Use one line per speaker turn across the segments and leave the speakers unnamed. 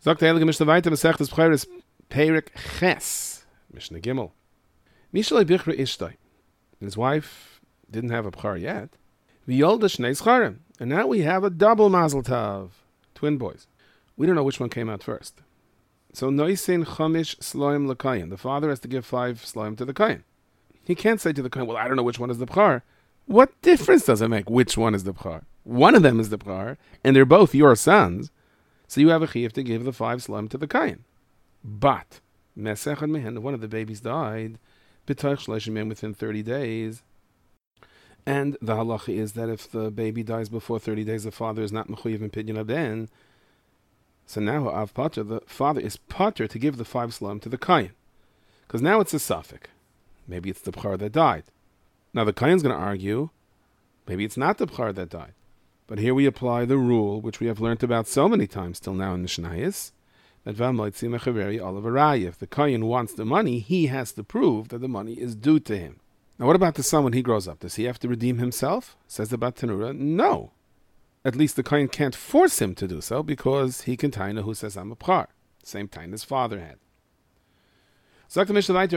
Sagt der Heilige Mishnah weiter, Masech des Bcheiris Perik Ches, Mishnah Gimel. Mishalei Bichra Ishtoi. His wife didn't have a Bchar yet. V'yolda Shnei Scharim. And now we have a double Mazel Tov. Twin boys. We don't know which one came out first. So Noisin Chamish Sloim L'Kayin. The father has to give 5 Sloim to the Kayin. He can't say to the Kayin, well, I don't know which one is the Bchar. What difference does it make which one is the Bchar? One of them is the Bchar, and they're both your sons. So you have a chiyuv to give the 5 Sloim to the Kayin. But, Mesechad Mehen, one of the babies died, B'tach Shleshim within 30 days. And the halacha is that if the baby dies before 30 days, the father is not mechuyev in pidyon haben. So now, Av Pater, the father is Pater to give the 5 Sloim to the Kayin. Because now it's a suffix. Maybe it's the Bchar that died. Now the Kayin's going to argue, maybe it's not the Bchar that died. But here we apply the rule, which we have learned about so many times till now in Mishnayos, that V'amoitzi mechaveri olav arayah. If the Kayin wants the money, he has to prove that the money is due to him. Now what about the son when he grows up? Does he have to redeem himself? Says the Bat Tanura, no. At least the Kayin can't force him to do so, because he can taina who says, I'm a Bchar. Same time his father had. If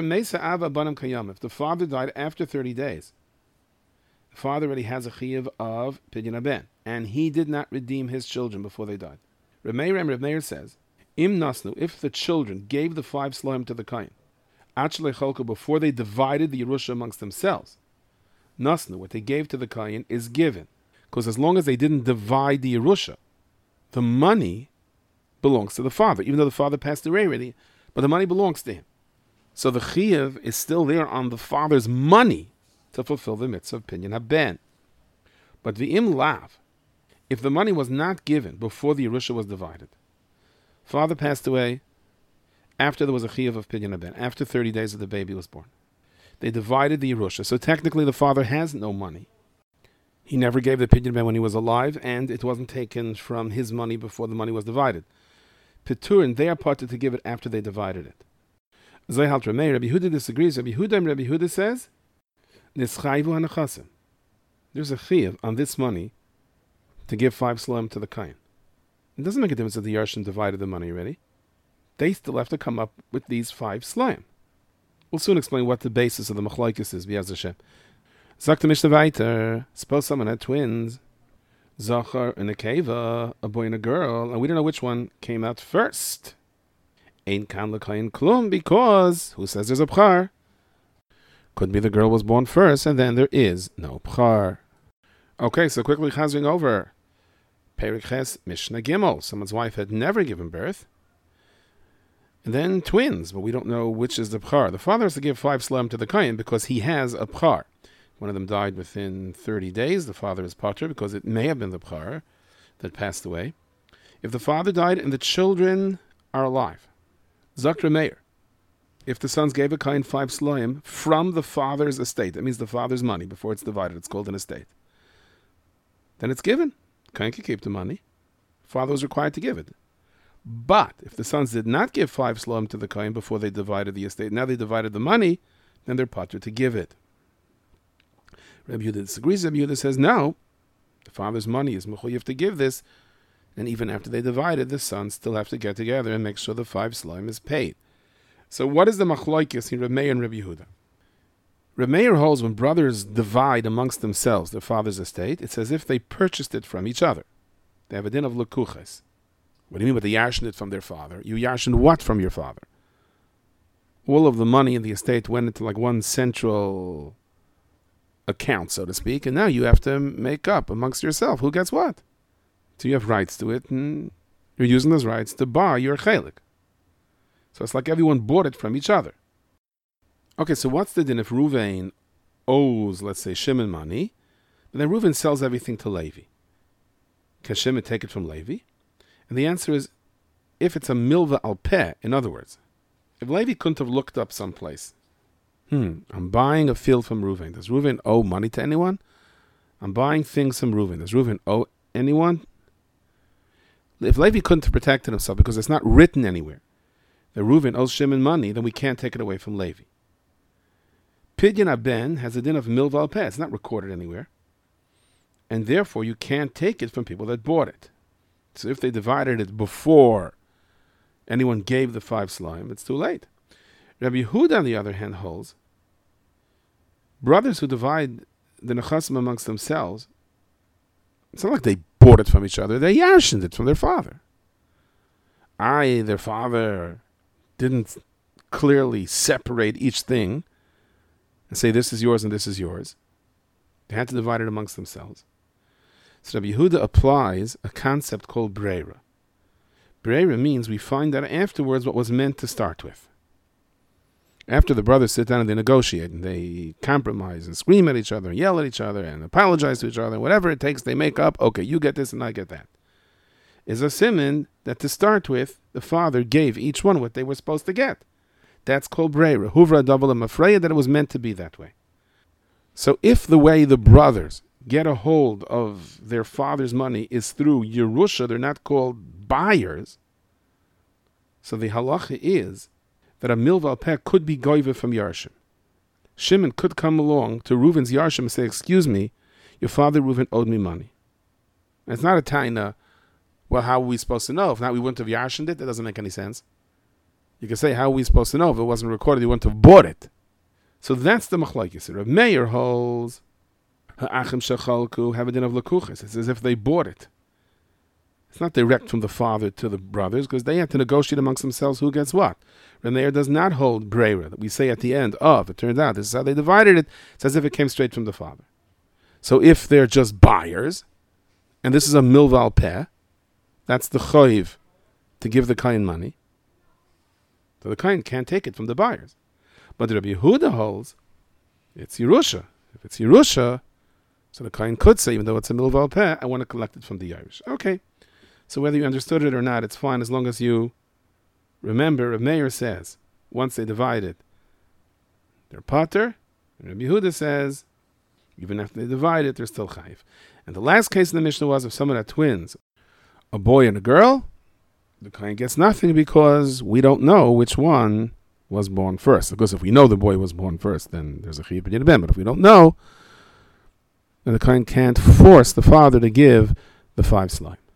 the father died after 30 days, the father already has a chiyuv of pidyon haben, and he did not redeem his children before they died. Reb Meir says, Im nasnu, if the children gave the 5 Sloim to the Kayin, actually cholku, before they divided the Yerusha amongst themselves, nasnu, what they gave to the Kayin, is given. Because as long as they didn't divide the Yerusha, the money belongs to the father, even though the father passed away already, but the money belongs to him. So the chiyuv is still there on the father's money to fulfill the mitzvah of pidyon haben. But the im lav, if the money was not given before the Yerusha was divided, father passed away after there was a chiyuv of pidyon haben, after 30 days that the baby was born. They divided the Yerusha, so technically the father has no money. He never gave the pidyon haben when he was alive, and it wasn't taken from his money before the money was divided. Peturin, they are parted to give it after they divided it. Zayhalt Rameh, Rabbi Yehuda disagrees. Rabbi Yehuda says, Nischayvu hanachasim. There's a chiyuv on this money to give 5 Sloim to the Kayin. It doesn't make a difference that the Yarshim divided the money already. They still have to come up with these 5 Sloim. We'll soon explain what the basis of the machlokes is, B'yaz Hashem. Sagt the Mishnah weiter, suppose someone had twins, Zachar and a Keva, a boy and a girl, and we don't know which one came out first. Ain't kan l'kayin klum, because who says there's a bchar? Could be the girl was born first, and then there is no bchar. Okay, so quickly chazing over. Perik Ches Mishnah Gimel. Someone's wife had never given birth. And then twins, but we don't know which is the bchar. The father has to give 5 Sloim to the Kayin because he has a bchar. One of them died within 30 days. The father is pater because it may have been the bchar that passed away. If the father died and the children are alive, Zakra Meir, if the sons gave a Kayin 5 Sloim from the father's estate, that means the father's money, before it's divided, it's called an estate, then it's given. Kayin can keep the money. Father was required to give it. But if the sons did not give 5 Sloim to the Kayin before they divided the estate, now they divided the money, then they're pater to give it. Rabbi Yehuda disagrees. Rabbi Yehuda says, no, the father's money is mechuyev to give this, and even after they divided, the sons still have to get together and make sure the 5 Sloim is paid. So what is the machlokes in Reb Meir and Rabbi Yehuda? Reb Meir holds when brothers divide amongst themselves their father's estate, it's as if they purchased it from each other. They have a din of lekuches. What do you mean by they yarshened it from their father? You yarshened what from your father? All of the money in the estate went into like one central account, so to speak, and now you have to make up amongst yourself who gets what. So you have rights to it, and you're using those rights to buy your chelik. So it's like everyone bought it from each other. Okay, so what's the din if Ruvain owes, let's say, Shimon money, but then Ruvain sells everything to Levi? Can Shimon take it from Levi? And the answer is, if it's a milva al peh, in other words, if Levi couldn't have looked up someplace, I'm buying a field from Ruvain. Does Ruvain owe money to anyone? I'm buying things from Ruvain. Does Ruvain owe anyone? If Levi couldn't have protected himself because it's not written anywhere that Ruvain owes Shimon money, then we can't take it away from Levi. Pidyon haben has a din of milva al peh. It's not recorded anywhere. And therefore you can't take it from people that bought it. So if they divided it before anyone gave the 5 slime, it's too late. Rabbi Yehuda, on the other hand, holds brothers who divide the nechasim amongst themselves, it's not like they bought it from each other, they yarshened it from their father. Their father didn't clearly separate each thing and say this is yours and this is yours. They had to divide it amongst themselves. So Rabbi Yehuda applies a concept called breira. Breira means we find out afterwards what was meant to start with. After the brothers sit down and they negotiate and they compromise and scream at each other and yell at each other and apologize to each other, whatever it takes, they make up, okay, you get this and I get that. Is a siman that to start with, the father gave each one what they were supposed to get. That's called breira. Huvra double and afraid that it was meant to be that way. So if the way the brothers get a hold of their father's money is through Yerusha, they're not called buyers. So the halacha is that a milval peh could be goiva from Yarshim. Shimon could come along to Reuven's Yarshim and say, excuse me, your father Reuven owed me money. And it's not a taina, well, how are we supposed to know? If not, we wouldn't have Yarshimed it. That doesn't make any sense. You can say, how are we supposed to know? If it wasn't recorded, you wouldn't have bought it. So that's the machlokes. Rav Meir holds, ha'achim shechalku have a din of lekuches. It's as if they bought it. It's not direct from the father to the brothers, because they have to negotiate amongst themselves who gets what. Rav Meir does not hold breira, that we say at the end of, it turned out, this is how they divided it. It's as if it came straight from the father. So if they're just buyers, and this is a milval peh, that's the choiv to give the kain money. So the kain can't take it from the buyers. But Rabbi Yehuda holds, it's Yerusha. If it's Yerusha, so the kain could say, even though it's a milval peh, I want to collect it from the Irish. Okay. So whether you understood it or not, it's fine as long as you remember. Rav Meir says, once they divide it, they're pater. And Rabbi Yehuda says, even after they divide it, they're still chayiv. And the last case in the Mishnah was if someone had twins, a boy and a girl, the kohen gets nothing because we don't know which one was born first. Because if we know the boy was born first, then there's a chiyuv b'din ben. But if we don't know, then the kohen can't force the father to give the 5 slime.